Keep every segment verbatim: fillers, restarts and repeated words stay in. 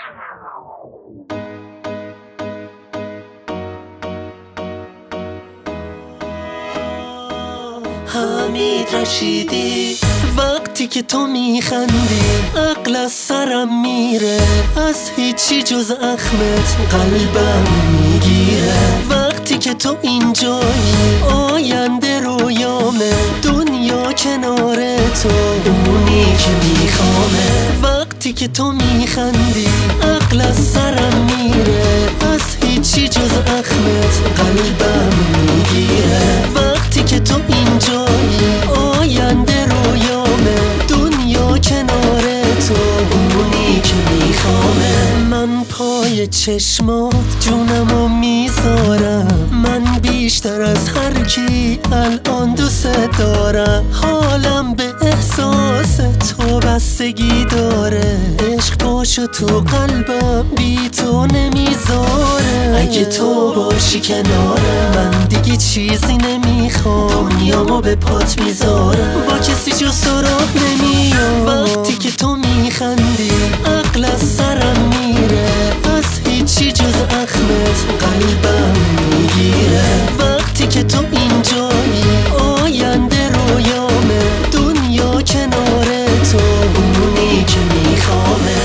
حمید رشیدی. وقتی که تو میخندی عقل از سرم میره، از هیچی جز اخمت قلبم میگیره. وقتی که تو اینجایی آینده رویامه، دنیا کنار تو اونی که میخوامه. وقتی که تو میخندی عقل از سرم میره، از هیچی جز اخمت قلبم میگیره. وقتی که تو اینجایی آینده رویامه، دنیا کنار تو اونی که میخوامه. من پای چشمات جونمو میذارم، من بیشتر از هر کی الان دوست دارم. حالم به احساس تو بستگی داره، عشق باشه تو قلبم بی تو نمیذاره. اگه تو باشی کنارم من دیگه چیزی نمیخوام، دنیامو به پات میذارم، با کسی جز تو راه نمیام. وقتی که تو میخندی عقل از سرم میره، از هیچی جز اخمت قلبم میگیره. وقتی که تو اینجایی آینده رویامه، دنیا کنار تو اونی که میخوامه.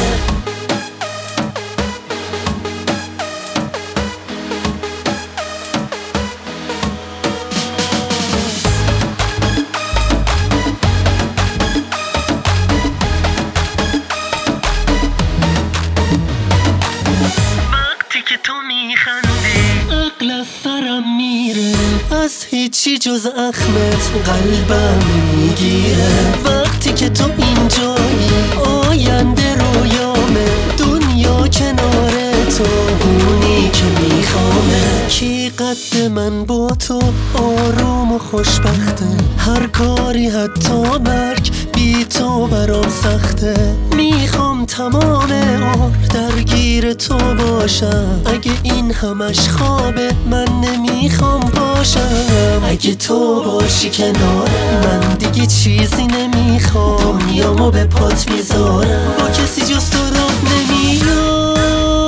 عقل از سرم میره، از هیچی جز اخمت قلبم میگیره. وقتی که تو اینجایی آینده رویامه، دنیا کنار تو اونی که میخوامه. کی قد من با تو آروم و خوشبخته، هر کاری حتی مرگ بی تو برام سخته. میخوام تمام عمر درگیر تو باشم، اگه این همش خوابه من نمیخوام باشم. اگه تو باشی کنارم من دیگه چیزی نمیخوام، دنیامو به پات میذارم، با کسی جز تو راه نمیام.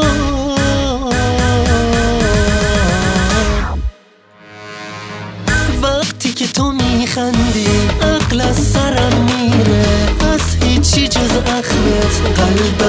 وقتی که تو میخندی عقل از سرم میره، از هیچی جز اخمت قلبم